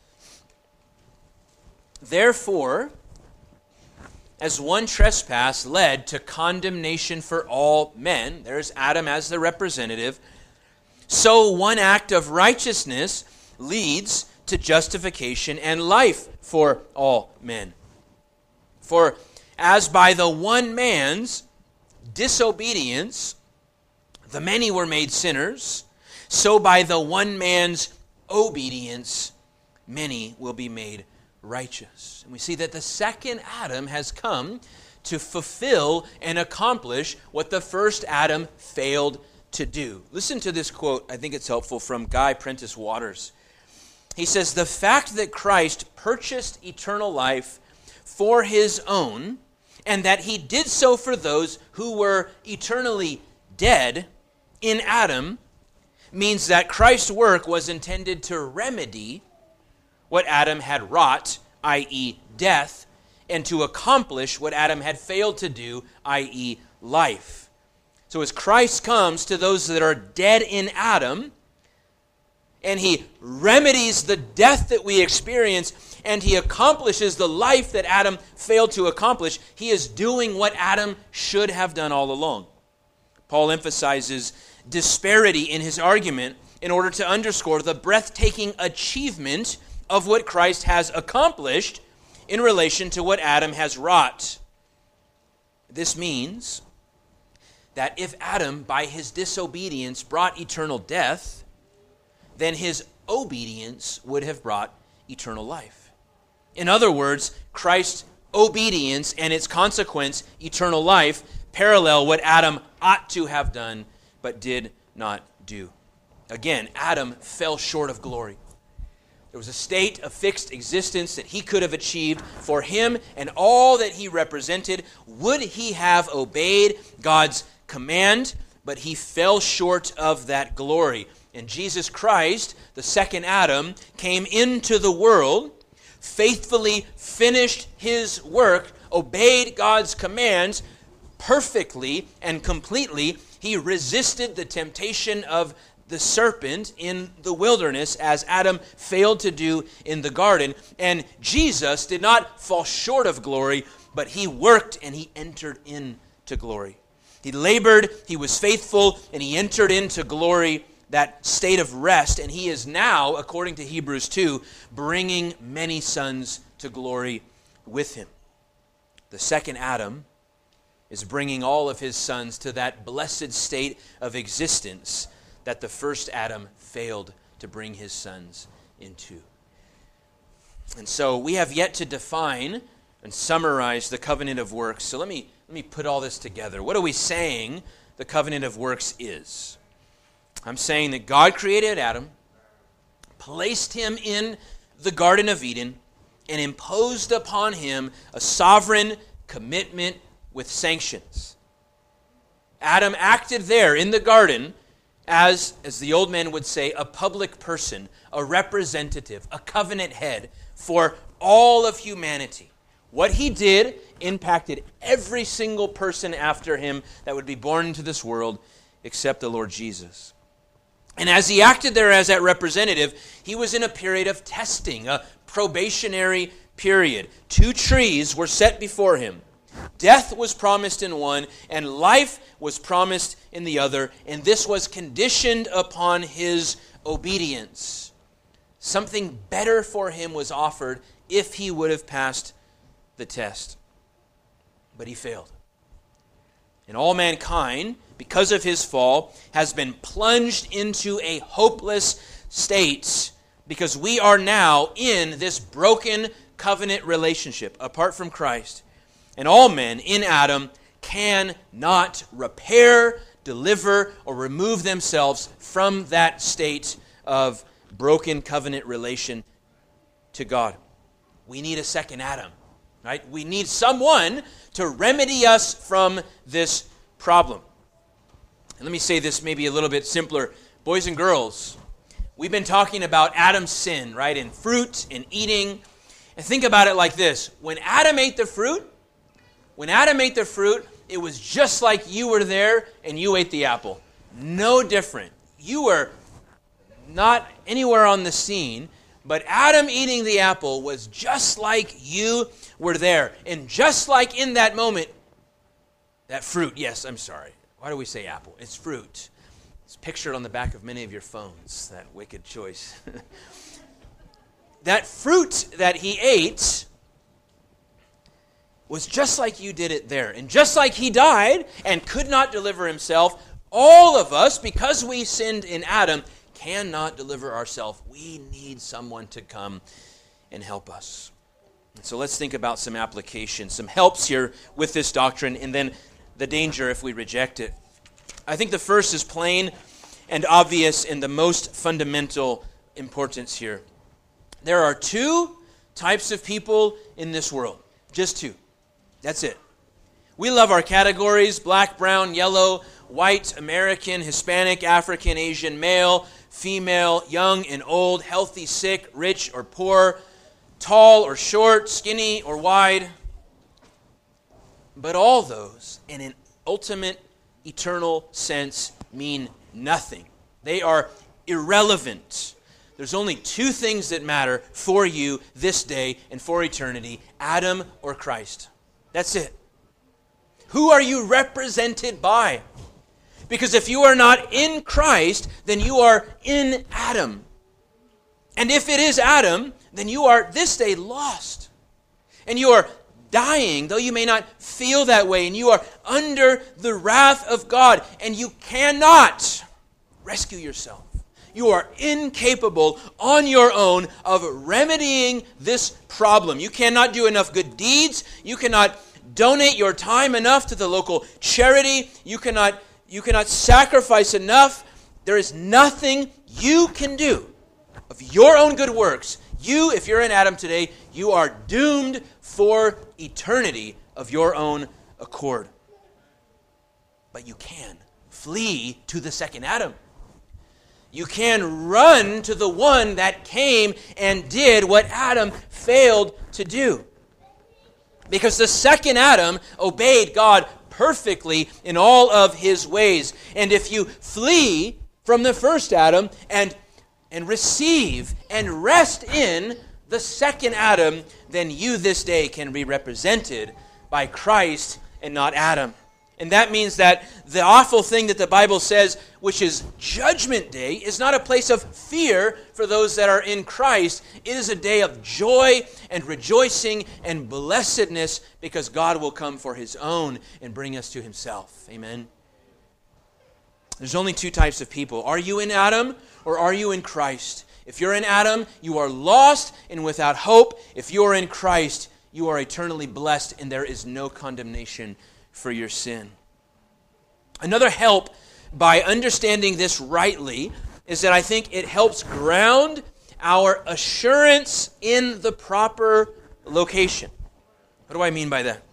Therefore, as one trespass led to condemnation for all men, there's Adam as the representative, so one act of righteousness leads to justification and life for all men. For as by the one man's disobedience the many were made sinners, so by the one man's obedience many will be made righteous. And we see that the second Adam has come to fulfill and accomplish what the first Adam failed to do. Listen to this quote. I think it's helpful, from Guy Prentice Waters. He says, "The fact that Christ purchased eternal life for his own, and that he did so for those who were eternally dead in Adam, means that Christ's work was intended to remedy what Adam had wrought, that is death, and to accomplish what Adam had failed to do, that is life." So as Christ comes to those that are dead in Adam, and he remedies the death that we experience, and he accomplishes the life that Adam failed to accomplish, he is doing what Adam should have done all along. Paul emphasizes disparity in his argument in order to underscore the breathtaking achievement of what Christ has accomplished in relation to what Adam has wrought. This means that if Adam, by his disobedience, brought eternal death, then his obedience would have brought eternal life. In other words, Christ's obedience and its consequence, eternal life, parallel what Adam ought to have done but did not do. Again, Adam fell short of glory. There was a state of fixed existence that he could have achieved for him and all that he represented. Would he have obeyed God's command? But he fell short of that glory. And Jesus Christ, the second Adam, came into the world, faithfully finished his work, obeyed God's commands perfectly and completely. He resisted the temptation of the serpent in the wilderness as Adam failed to do in the garden. And Jesus did not fall short of glory, but he worked and he entered into glory. He labored, he was faithful, and he entered into glory, that state of rest. And he is now, according to Hebrews two, bringing many sons to glory with him. The second Adam is bringing all of his sons to that blessed state of existence that the first Adam failed to bring his sons into. And so we have yet to define and summarize the covenant of works. So let me let me put all this together. What are we saying the covenant of works is? I'm saying that God created Adam, placed him in the Garden of Eden, and imposed upon him a sovereign commitment with sanctions. Adam acted there in the garden as, as the old man would say, a public person, a representative, a covenant head for all of humanity. What he did impacted every single person after him that would be born into this world except the Lord Jesus. And as he acted there as that representative, he was in a period of testing, a probationary period. Two trees were set before him. Death was promised in one, and life was promised in the other, and this was conditioned upon his obedience. Something better for him was offered if he would have passed the test. But he failed. And all mankind, because of his fall, has been plunged into a hopeless state because we are now in this broken covenant relationship apart from Christ. And all men in Adam cannot repair, deliver, or remove themselves from that state of broken covenant relation to God. We need a second Adam, right? We need someone to remedy us from this problem. And let me say this maybe a little bit simpler. Boys and girls, we've been talking about Adam's sin, right? In fruit and eating. And think about it like this. When Adam ate the fruit, When Adam ate the fruit, it was just like you were there and you ate the apple. No different. You were not anywhere on the scene, but Adam eating the apple was just like you were there. And just like in that moment, that fruit, yes, I'm sorry. Why do we say apple? It's fruit. It's pictured on the back of many of your phones, that wicked choice. That fruit that he ate was just like you did it there. And just like he died and could not deliver himself, all of us, because we sinned in Adam, cannot deliver ourselves. We need someone to come and help us. And so let's think about some applications, some helps here with this doctrine, and then the danger if we reject it. I think the first is plain and obvious and the most fundamental importance here. There are two types of people in this world. Just two. That's it. We love our categories: black, brown, yellow, white, American, Hispanic, African, Asian, male, female, young and old, healthy, sick, rich or poor, tall or short, skinny or wide. But all those, in an ultimate, eternal sense, mean nothing. They are irrelevant. There's only two things that matter for you this day and for eternity: Adam or Christ. That's it. Who are you represented by? Because if you are not in Christ, then you are in Adam. And if it is Adam, then you are this day lost. And you are dying, though you may not feel that way, and you are under the wrath of God, and you cannot rescue yourself. You are incapable on your own of remedying this problem. You cannot do enough good deeds. You cannot donate your time enough to the local charity. You cannot, you cannot sacrifice enough. There is nothing you can do of your own good works. You, if you're in Adam today, you are doomed for eternity of your own accord. But you can flee to the second Adam. You can run to the one that came and did what Adam failed to do. Because the second Adam obeyed God perfectly in all of his ways. And if you flee from the first Adam and, and receive and rest in the second Adam, then you this day can be represented by Christ and not Adam. And that means that the awful thing that the Bible says, which is Judgment Day, is not a place of fear for those that are in Christ. It is a day of joy and rejoicing and blessedness because God will come for his own and bring us to himself. Amen. There's only two types of people. Are you in Adam or are you in Christ? If you're in Adam, you are lost and without hope. If you are in Christ, you are eternally blessed and there is no condemnation for your sin. Another help by understanding this rightly is that I think it helps ground our assurance in the proper location. What do I mean by that?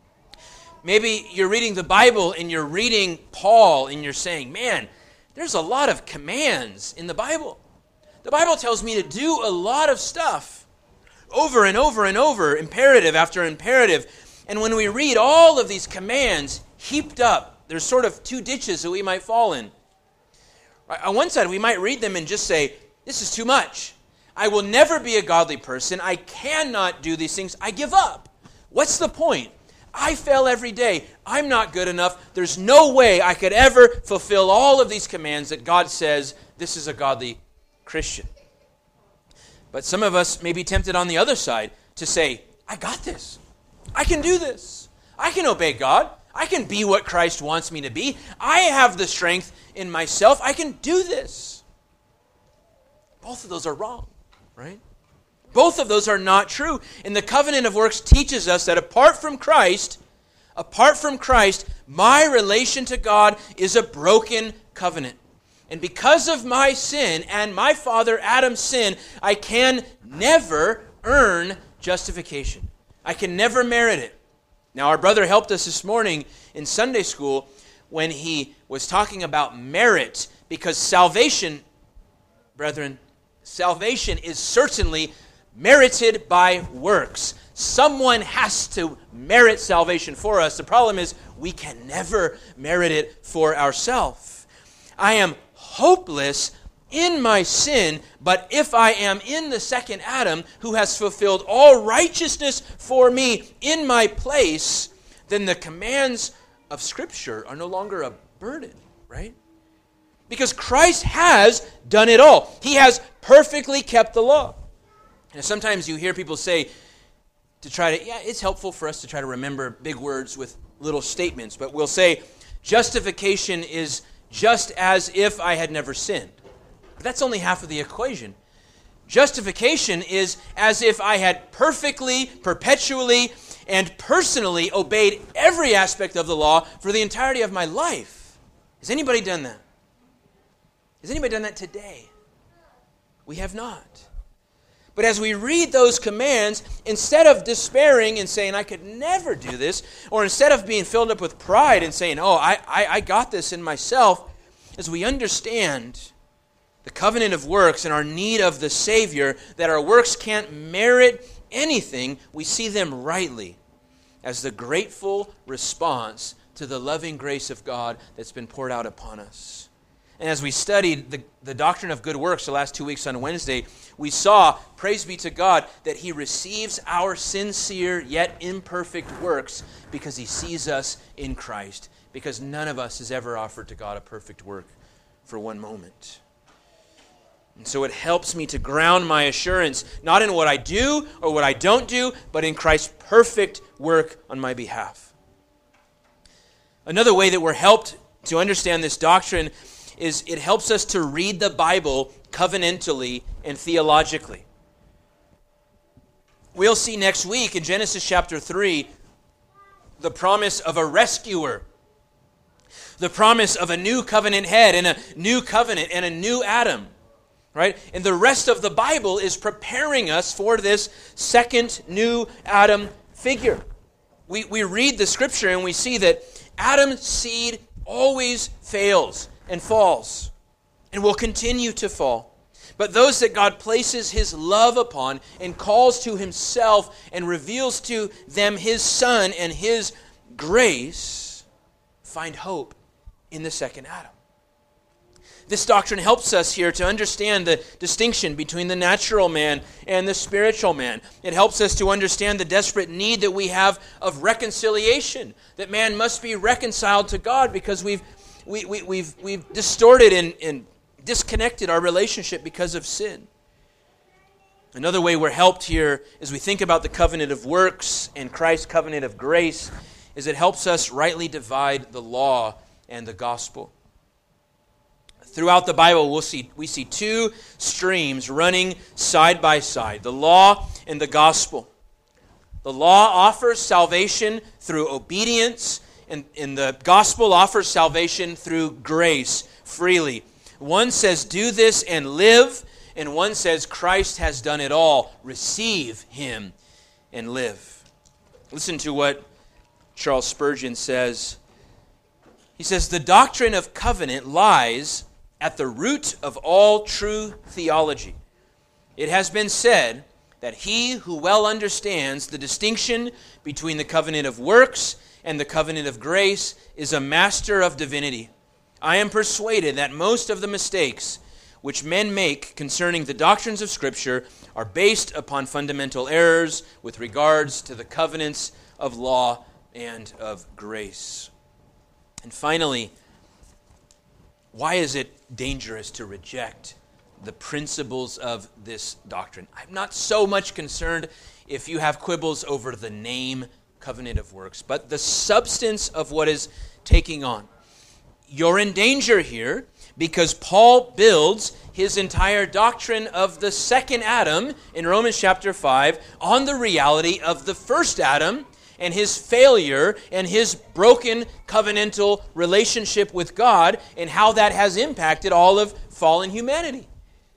Maybe you're reading the Bible and you're reading Paul and you're saying, man, there's a lot of commands in the Bible. The Bible tells me to do a lot of stuff over and over and over, imperative after imperative. And when we read all of these commands heaped up, there's sort of two ditches that we might fall in. Right? On one side, we might read them and just say, this is too much. I will never be a godly person. I cannot do these things. I give up. What's the point? I fail every day. I'm not good enough. There's no way I could ever fulfill all of these commands that God says this is a godly Christian. But some of us may be tempted on the other side to say, I got this. I can do this. I can obey God. I can be what Christ wants me to be. I have the strength in myself. I can do this. Both of those are wrong, right? Both of those are not true. And the covenant of works teaches us that apart from Christ, apart from Christ, my relation to God is a broken covenant. And because of my sin and my father Adam's sin, I can never earn justification. I can never merit it. Now, our brother helped us this morning in Sunday school when he was talking about merit, because salvation, brethren, salvation is certainly merited by works. Someone has to merit salvation for us. The problem is we can never merit it for ourselves. I am hopeless in my sin, but if I am in the second Adam who has fulfilled all righteousness for me in my place, then the commands of Scripture are no longer a burden, right? Because Christ has done it all. He has perfectly kept the law. And sometimes you hear people say to try to, yeah, it's helpful for us to try to remember big words with little statements, but we'll say justification is just as if I had never sinned. But that's only half of the equation. Justification is as if I had perfectly, perpetually, and personally obeyed every aspect of the law for the entirety of my life. Has anybody done that? Has anybody done that today? We have not. But as we read those commands, instead of despairing and saying, I could never do this, or instead of being filled up with pride and saying, oh, I, I, I got this in myself, as we understand the covenant of works and our need of the Savior, that our works can't merit anything, we see them rightly as the grateful response to the loving grace of God that's been poured out upon us. And as we studied the, the doctrine of good works the last two weeks on Wednesday, we saw, praise be to God, that He receives our sincere yet imperfect works because He sees us in Christ, because none of us has ever offered to God a perfect work for one moment. And so it helps me to ground my assurance, not in what I do or what I don't do, but in Christ's perfect work on my behalf. Another way that we're helped to understand this doctrine is it helps us to read the Bible covenantally and theologically. We'll see next week in Genesis chapter three the promise of a rescuer, the promise of a new covenant head and a new covenant and a new Adam. Right? And the rest of the Bible is preparing us for this second new Adam figure. We, we read the scripture and we see that Adam's seed always fails and falls and will continue to fall. But those that God places his love upon and calls to himself and reveals to them his Son and his grace find hope in the second Adam. This doctrine helps us here to understand the distinction between the natural man and the spiritual man. It helps us to understand the desperate need that we have of reconciliation, that man must be reconciled to God because we've we, we, we've we've distorted and, and disconnected our relationship because of sin. Another way we're helped here as we think about the covenant of works and Christ's covenant of grace is it helps us rightly divide the law and the gospel. Throughout the Bible, we'll see, we see two streams running side by side, the law and the gospel. The law offers salvation through obedience, and, and the gospel offers salvation through grace freely. One says, do this and live, and one says, Christ has done it all. Receive him and live. Listen to what Charles Spurgeon says. He says, the doctrine of covenant lies at the root of all true theology. It has been said that he who well understands the distinction between the covenant of works and the covenant of grace is a master of divinity. I am persuaded that most of the mistakes which men make concerning the doctrines of Scripture are based upon fundamental errors with regards to the covenants of law and of grace. And finally, why is it dangerous to reject the principles of this doctrine? I'm not so much concerned if you have quibbles over the name covenant of works, but the substance of what is taking on. You're in danger here because Paul builds his entire doctrine of the second Adam in Romans chapter five on the reality of the first Adam and his failure and his broken covenantal relationship with God and how that has impacted all of fallen humanity.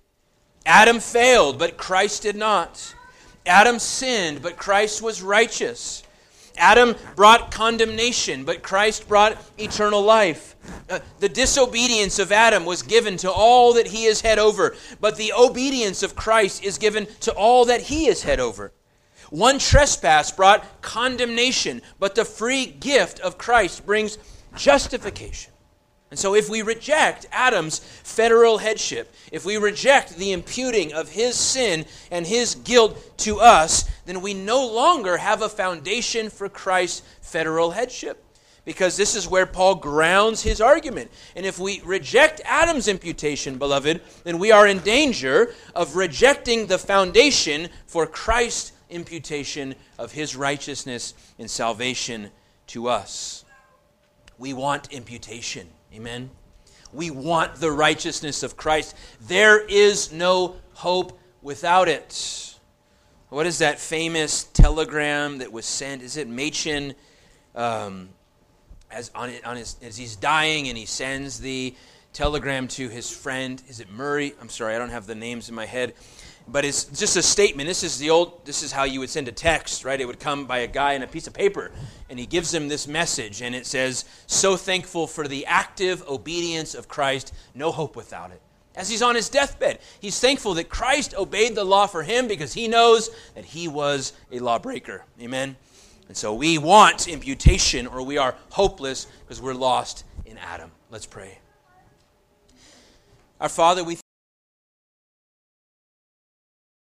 Adam failed, but Christ did not. Adam sinned, but Christ was righteous. Adam brought condemnation, but Christ brought eternal life. Uh, the disobedience of Adam was given to all that he is head over, but the obedience of Christ is given to all that he is head over. One trespass brought condemnation, but the free gift of Christ brings justification. And so if we reject Adam's federal headship, if we reject the imputing of his sin and his guilt to us, then we no longer have a foundation for Christ's federal headship. Because this is where Paul grounds his argument. And if we reject Adam's imputation, beloved, then we are in danger of rejecting the foundation for Christ's imputation of his righteousness and salvation to us. We want imputation. Amen? We want the righteousness of Christ. There is no hope without it. What is that famous telegram that was sent? Is it Machen? Um, as on, on his, as he's dying and he sends the telegram to his friend. Is it Murray? I'm sorry, I don't have the names in my head. But it's just a statement. This is the old, this is how you would send a text, right? It would come by a guy in a piece of paper, and he gives him this message, and it says, so thankful for the active obedience of Christ, no hope without it. As he's on his deathbed, he's thankful that Christ obeyed the law for him because he knows that he was a lawbreaker. Amen? And so we want imputation, or we are hopeless because we're lost in Adam. Let's pray. Our Father, we